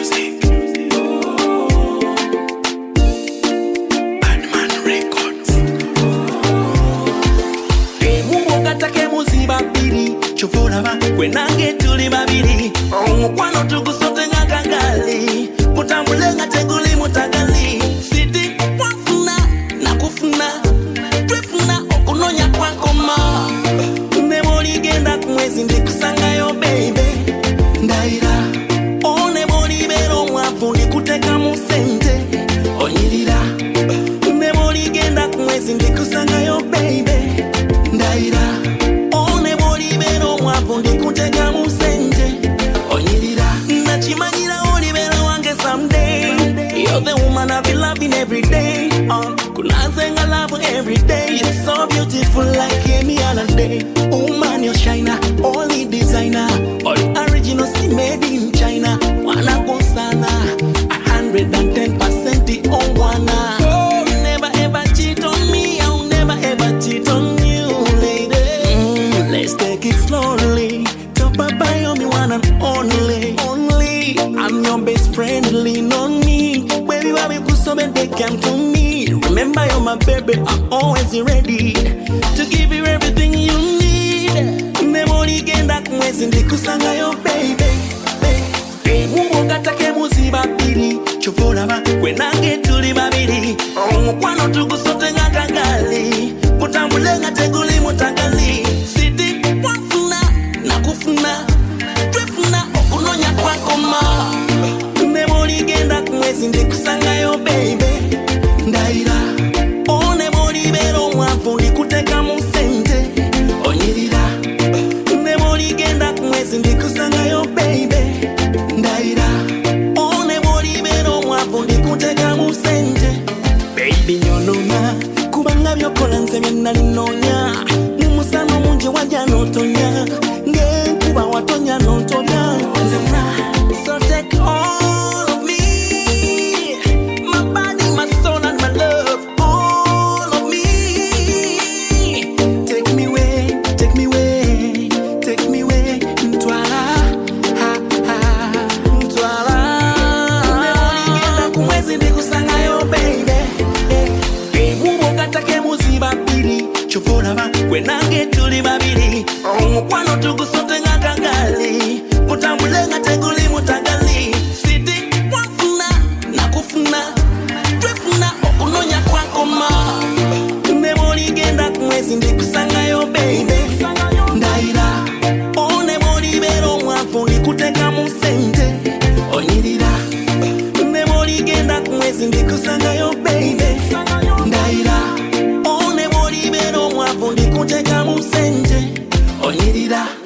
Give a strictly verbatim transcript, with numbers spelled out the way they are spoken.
music. Badman Records. Emuwo katake muziba biri chufuna ba kwenange tuli babiri omukwano tugusote nga kagali mutambule nga teguli mutagali siti kwafuna nakufuna twefuna okunonya kwakoma nemoli genda kumwezi ndikusangayo baby ndaira one moli bero mwavu ndikuteka musente onyirira nemoli genda kumwezi ndikusangayo baby ndaira one moli bero mwavu ndikuteka musente onyirira nachimanyira oli bero wange someday you're the woman I've been loving every day uh, kunazenga love every day you're so beautiful like any other day woman you're shiner only designer all original see made in China wanna go sana a hundred and ten percent the own wanna oh, never ever cheat on me I'll never ever cheat on you lady mm, let's take it slowly top up by on me one and only only I'm your best friend lean on me baby baby kusobe they come to me remember you're my baby I'm always ready to give you everything you need memory genda kumwezi ndikusangayo baby emuwo katake muziba biri chufuna ba kwenange tuli babiri omukwano tugusote nga kagali mutambule nga teguli mutagali siti kwafuna nakufuna twefuna okunonya kwakoma memory genda kumwezi ndikusangayo baby ndaira one moli bero mwavu ndikuteka musente onyirira memory genda kumwezi ndikusangayo baby ndaira one moli bero mwavu ndikuteka musente baby nyonona kubanga byokola nze byenalinonya mumusano mungi wajja notonya ngekuba watonya notonya nze mna so take all of me my body my soul and my love all of me take me away take me away take me away ntwala ha ha ntwala neoligenda kumwezi ndikusangayo baby emuwo katake muziba biri chufuna ba kwenange tuli babiri omukwano tugusote nga kagali mutambule nga teguli mutagali siti kwafuna nakufuna twefuna okunonya kwakoma memoli genda kumwezi ndikusangayo baby ndaira one moli bero mwavu ndikuteka musente onyirira memoli genda kumwezi ndikusangayo baby ndaira one moli bero mwavu ndikuteka musente onyirira